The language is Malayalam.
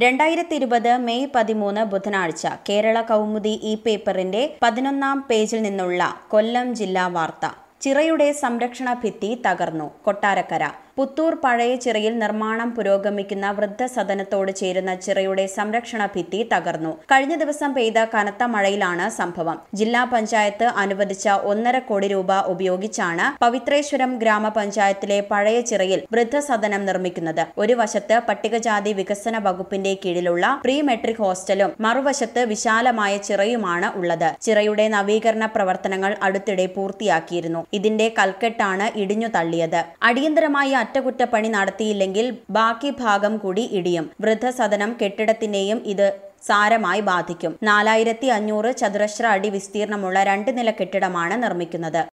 2020 മെയ് 13 ബുധനാഴ്ച കേരള കൗമുദി ഈ പേപ്പറിന്റെ 11-ാം പേജിൽ നിന്നുള്ള കൊല്ലം ജില്ലാ വാർത്ത. ചിറയുടെ സംരക്ഷണ ഭിത്തി തകർന്നു. കൊട്ടാരക്കര. പുത്തൂർ പഴയ ചിറയിൽ നിർമ്മാണം പുരോഗമിക്കുന്ന വൃദ്ധസദനത്തോട് ചേരുന്ന ചിറയുടെ സംരക്ഷണ ഭിത്തി തകർന്നു. കഴിഞ്ഞ ദിവസം പെയ്ത കനത്ത മഴയിലാണ് സംഭവം. ജില്ലാ പഞ്ചായത്ത് അനുവദിച്ച 1.5 കോടി രൂപ ഉപയോഗിച്ചാണ് പവിത്രേശ്വരം ഗ്രാമപഞ്ചായത്തിലെ പഴയ ചിറയിൽ വൃദ്ധസദനം നിർമ്മിക്കുന്നത്. ഒരു വശത്ത് പട്ടികജാതി വികസന വകുപ്പിന്റെ കീഴിലുള്ള പ്രീ മെട്രിക് ഹോസ്റ്റലും മറുവശത്ത് വിശാലമായ ചിറയുമാണ് ഉള്ളത്. ചിറയുടെ നവീകരണ പ്രവർത്തനങ്ങൾ അടുത്തിടെ പൂർത്തിയാക്കിയിരുന്നു. ഇതിന്റെ കൽക്കെട്ടാണ് ഇടിഞ്ഞു തള്ളിയത്. അടിയന്തരമായി അറ്റകുറ്റപ്പണി നടത്തിയില്ലെങ്കിൽ ബാക്കി ഭാഗം കൂടി ഇടിയും. വൃദ്ധസദനം കെട്ടിടത്തിനെയും ഇത് സാരമായി ബാധിക്കും. 4500 ചതുരശ്ര അടി വിസ്തീർണമുള്ള 2 നില കെട്ടിടമാണ് നിർമ്മിക്കുന്നത്.